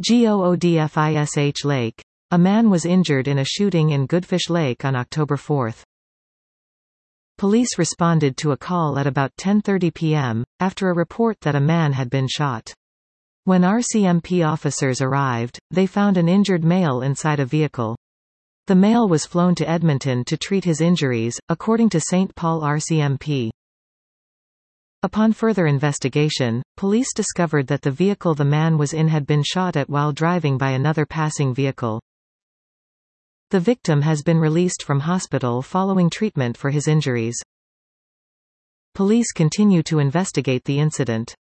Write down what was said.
Goodfish Lake. A man was injured in a shooting in Goodfish Lake on October 4. Police responded to a call at about 10:30 p.m., after a report that a man had been shot. When RCMP officers arrived, they found an injured male inside a vehicle. The male was flown to Edmonton to treat his injuries, according to St. Paul RCMP. Upon further investigation, police discovered that the vehicle the man was in had been shot at while driving by another passing vehicle. The victim has been released from hospital following treatment for his injuries. Police continue to investigate the incident.